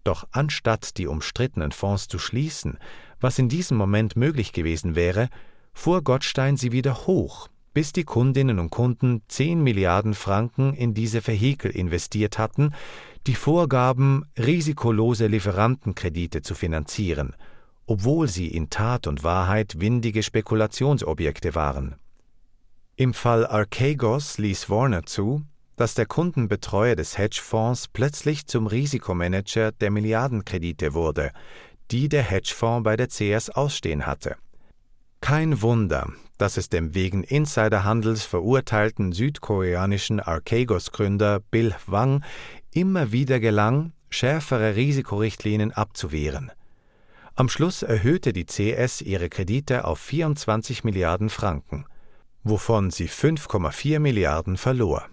Doch anstatt die umstrittenen Fonds zu schließen, was in diesem Moment möglich gewesen wäre, fuhr Gottstein sie wieder hoch, bis die Kundinnen und Kunden 10 Milliarden Franken in diese Vehikel investiert hatten, die vorgaben, risikolose Lieferantenkredite zu finanzieren, obwohl sie in Tat und Wahrheit windige Spekulationsobjekte waren. Im Fall Archegos ließ Warner zu, dass der Kundenbetreuer des Hedgefonds plötzlich zum Risikomanager der Milliardenkredite wurde, die der Hedgefonds bei der CS ausstehen hatte. Kein Wunder, dass es dem wegen Insiderhandels verurteilten südkoreanischen Archegos-Gründer Bill Hwang immer wieder gelang, schärfere Risikorichtlinien abzuwehren. Am Schluss erhöhte die CS ihre Kredite auf 24 Milliarden Franken, wovon sie 5,4 Milliarden verlor.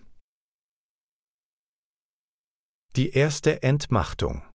Die erste Entmachtung.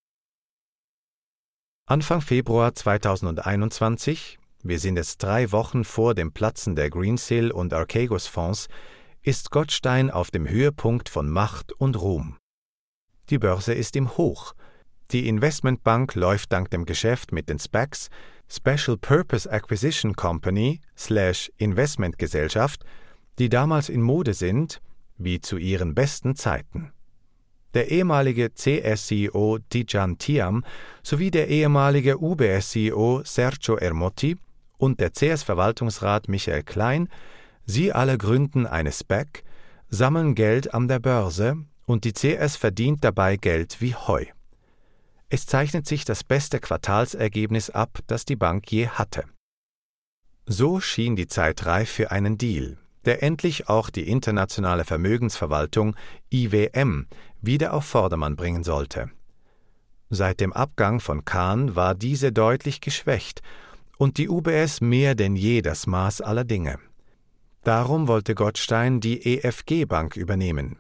Anfang Februar 2021, wir sind jetzt 3 Wochen vor dem Platzen der Greensill und Archegos-Fonds, ist Gottstein auf dem Höhepunkt von Macht und Ruhm. Die Börse ist im Hoch. Die Investmentbank läuft dank dem Geschäft mit den SPACs, Special Purpose Acquisition Company / Investmentgesellschaft, die damals in Mode sind, wie zu ihren besten Zeiten. Der ehemalige CS-CEO Tidjane Thiam sowie der ehemalige UBS-CEO Sergio Ermotti und der CS-Verwaltungsrat Michael Klein, sie alle gründen eine SPAC, sammeln Geld an der Börse und die CS verdient dabei Geld wie Heu. Es zeichnet sich das beste Quartalsergebnis ab, das die Bank je hatte. So schien die Zeit reif für einen Deal, der endlich auch die internationale Vermögensverwaltung IWM wieder auf Vordermann bringen sollte. Seit dem Abgang von Khan war diese deutlich geschwächt und die UBS mehr denn je das Maß aller Dinge. Darum wollte Gottstein die EFG Bank übernehmen,